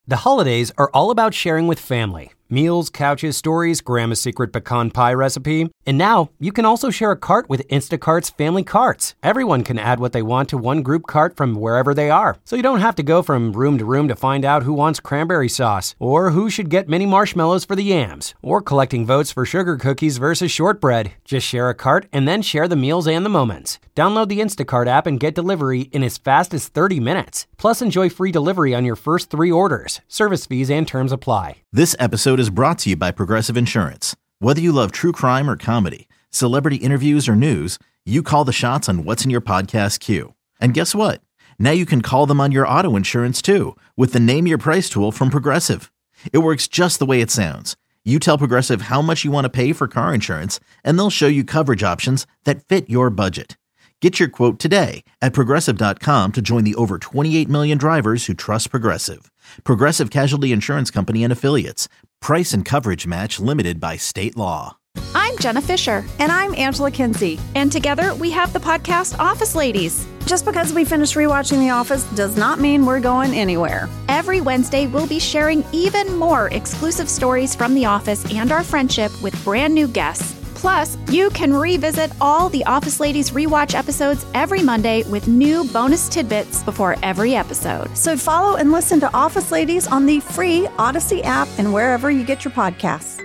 The holidays are all about sharing with family. Meals, couches, stories, Grandma's secret pecan pie recipe. And now, you can also share a cart with Instacart's Family Carts. Everyone can add what they want to one group cart from wherever they are. So you don't have to go from room to find out who wants cranberry sauce, or who should get mini marshmallows for the yams, or collecting votes for sugar cookies versus shortbread. Just share a cart and then share the meals and the moments. Download the Instacart app and get delivery in as fast as 30 minutes. Plus, enjoy free delivery on your first 3 orders. Service fees and terms apply. This episode is brought to you by Progressive Insurance. Whether you love true crime or comedy, celebrity interviews or news, you call the shots on what's in your podcast queue. And guess what? Now you can call them on your auto insurance too with the Name Your Price tool from Progressive. It works just the way it sounds. You tell Progressive how much you want to pay for car insurance, and they'll show you coverage options that fit your budget. Get your quote today at Progressive.com to join the over 28 million drivers who trust Progressive. Progressive Casualty Insurance Company and Affiliates. Price and coverage match limited by state law. I'm Jenna Fisher. And I'm Angela Kinsey. And together we have the podcast Office Ladies. Just because we finished rewatching The Office does not mean we're going anywhere. Every Wednesday, we'll be sharing even more exclusive stories from The Office and our friendship with brand new guests. Plus, you can revisit all the Office Ladies rewatch episodes every Monday with new bonus tidbits before every episode. So follow and listen to Office Ladies on the free Odyssey app and wherever you get your podcasts.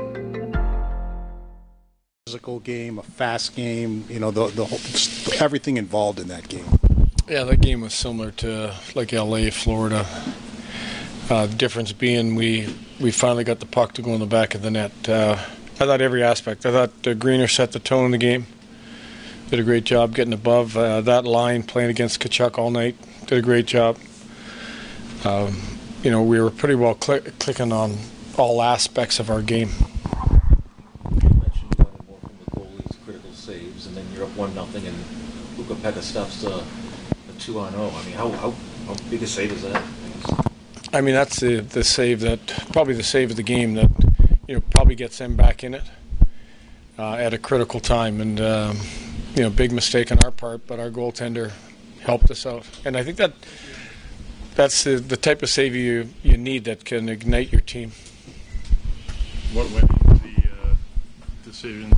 Physical game, a fast game, the whole, everything involved in that game. Yeah, that game was similar to like LA, Florida. The difference being we finally got the puck to go in the back of the net. I thought every aspect. I thought Greener set the tone in the game. Did a great job getting above that line, playing against Tkachuk all night. Did a great job. We were pretty well clicking on all aspects of our game. You mentioned more from the goalie's critical saves, and then you're up 1-0, and Luka Pekka stuffs a 2-0. I mean, how big a save is that? I mean, that's the save probably the save of the game that probably gets them back in it at a critical time. And, big mistake on our part, but our goaltender helped us out. And I think that's the type of save you need that can ignite your team. What went into the decisions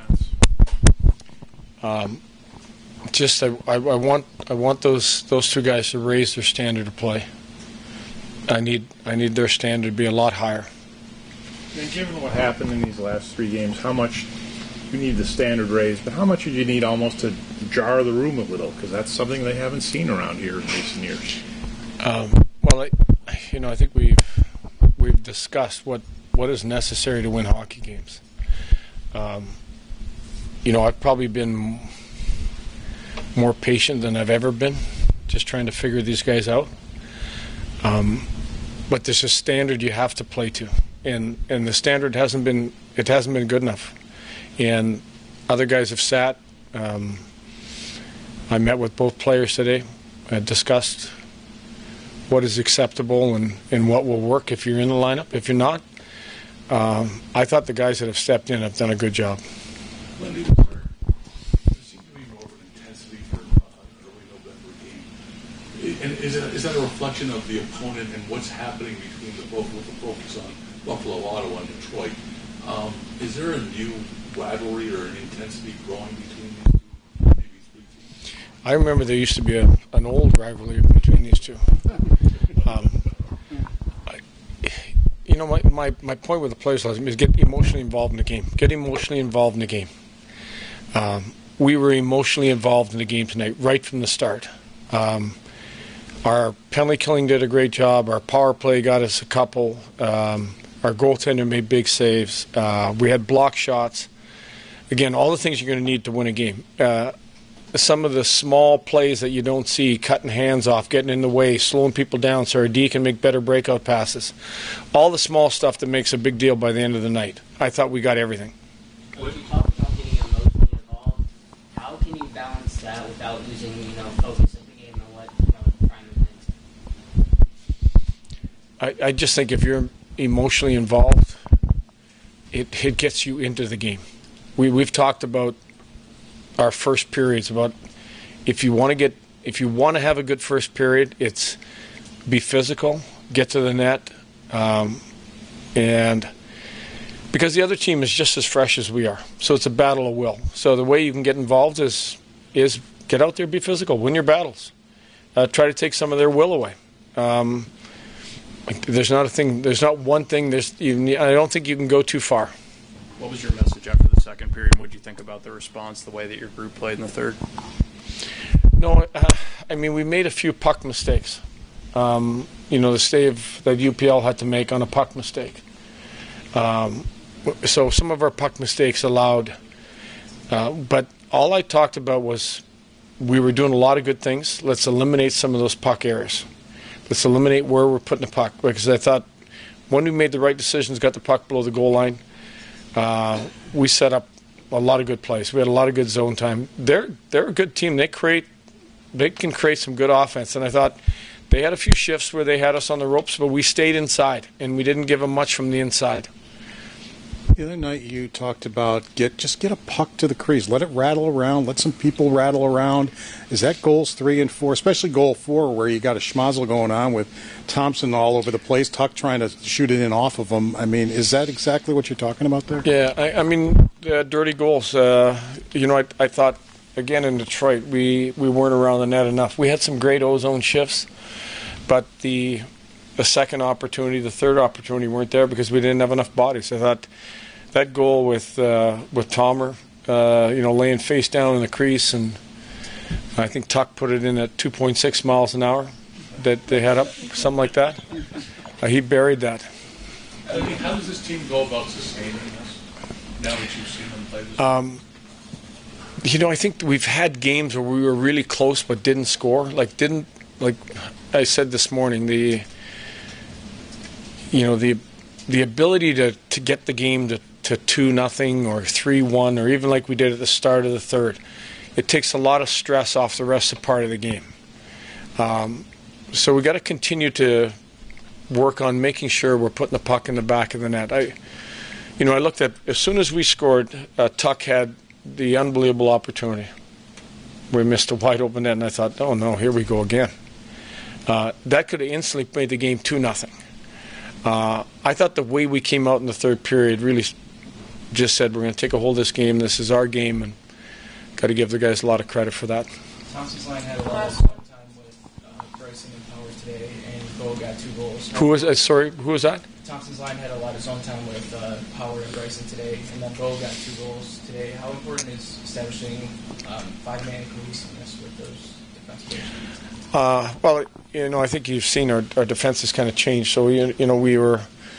on defense? I want those 2 guys to raise their standard of play. I need their standard to be a lot higher. And given what happened in these last 3 games, how much you need the standard raised, but how much would you need almost to jar the room a little? Because that's something they haven't seen around here in recent years. I think we've discussed what is necessary to win hockey games. I've probably been more patient than I've ever been, just trying to figure these guys out. But there's a standard you have to play to. And the standard hasn't been good enough, and other guys have sat. I met with both players today. I discussed what is acceptable and what will work if you're in the lineup. If you're not, I thought the guys that have stepped in have done a good job. Lindy, there seemed to be more of an intensity for an early November game. And is that a reflection of the opponent and what's happening between both with the focus on Buffalo, Ottawa, and Detroit? Is there a new rivalry or an intensity growing between these two, maybe 3 teams? I remember there used to be an old rivalry between these two. My point with the players is get emotionally involved in the game. Get emotionally involved in the game. We were emotionally involved in the game tonight, right from the start. Our penalty killing did a great job. Our power play got us a couple. Our goaltender made big saves. We had block shots. Again, all the things you're going to need to win a game. Some of the small plays that you don't see, cutting hands off, getting in the way, slowing people down so our D can make better breakout passes. All the small stuff that makes a big deal by the end of the night. I thought we got everything. When you talk about getting emotionally involved, how can you balance that without losing, focus of the game and what you're trying to win? I just think if you're emotionally involved, it gets you into the game. We've talked about our first periods, about if you want to have a good first period, it's be physical, get to the net, and because the other team is just as fresh as we are. So it's a battle of will. So the way you can get involved is get out there, be physical, win your battles. Try to take some of their will away. There's not one thing. I don't think you can go too far. What was your message after the second period? What did you think about the response, the way that your group played in the third? No, we made a few puck mistakes. The save that UPL had to make on a puck mistake. So some of our puck mistakes allowed, but all I talked about was we were doing a lot of good things. Let's eliminate some of those puck errors. Let's eliminate where we're putting the puck, because I thought when we made the right decisions, got the puck below the goal line, we set up a lot of good plays. We had a lot of good zone time. They're a good team. They can create some good offense, and I thought they had a few shifts where they had us on the ropes, but we stayed inside, and we didn't give them much from the inside. The other night you talked about just get a puck to the crease, let it rattle around, let some people rattle around. Is that goals 3 and 4, especially goal 4, where you got a schmozzle going on with Thompson all over the place, Tuck trying to shoot it in off of him? I mean, is that exactly what you're talking about there? Yeah, dirty goals. I thought, again, in Detroit, we weren't around the net enough. We had some great ozone shifts, but the second opportunity, the third opportunity weren't there because we didn't have enough bodies. I thought that goal with Tomer, laying face down in the crease, and I think Tuck put it in at 2.6 miles an hour that they had up, something like that. He buried that. How does this team go about sustaining this now that you've seen them play this? I think we've had games where we were really close but didn't score. Like I said this morning, the ability to get the game to 2-0 or 3-1, or even like we did at the start of the third, it takes a lot of stress off the rest of the part of the game. So we got to continue to work on making sure we're putting the puck in the back of the net. I looked at, as soon as we scored, Tuck had the unbelievable opportunity. We missed a wide open net, and I thought, oh no, here we go again. That could have instantly made the game 2-0. I thought the way we came out in the third period really just said we're going to take a hold of this game. This is our game, and got to give the guys a lot of credit for that. Thompson's line had a lot of zone time with Bryson and Power today, and Bo got 2 goals. Who was that? Thompson's line had a lot of zone time with Power and Bryson today, and then Bo got 2 goals today. How important is establishing 5-man cohesiveness with those defense players? I think you've seen our defense has kind of changed. So we were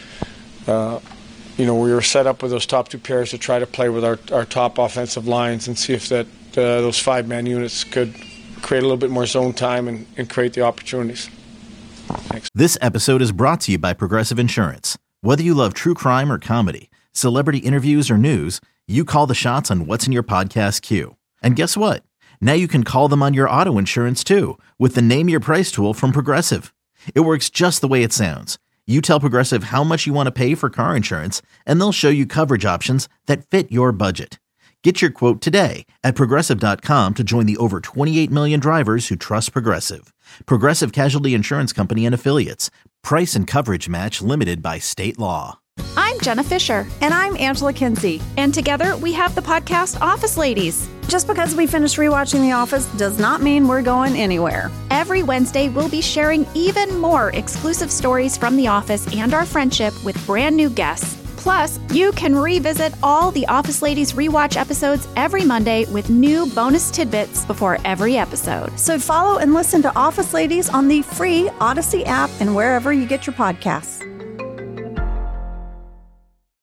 set up with those top 2 pairs to try to play with our top offensive lines and see if those 5-man units could create a little bit more zone time and create the opportunities. Thanks. This episode is brought to you by Progressive Insurance. Whether you love true crime or comedy, celebrity interviews or news, you call the shots on what's in your podcast queue. And guess what? Now you can call them on your auto insurance too with the Name Your Price tool from Progressive. It works just the way it sounds. You tell Progressive how much you want to pay for car insurance, and they'll show you coverage options that fit your budget. Get your quote today at Progressive.com to join the over 28 million drivers who trust Progressive. Progressive Casualty Insurance Company and Affiliates. Price and coverage match limited by state law. I'm Jenna Fisher. And I'm Angela Kinsey. And together we have the podcast Office Ladies. Just because we finished rewatching The Office does not mean we're going anywhere. Every Wednesday, we'll be sharing even more exclusive stories from The Office and our friendship with brand new guests. Plus, you can revisit all the Office Ladies rewatch episodes every Monday with new bonus tidbits before every episode. So follow and listen to Office Ladies on the free Odyssey app and wherever you get your podcasts.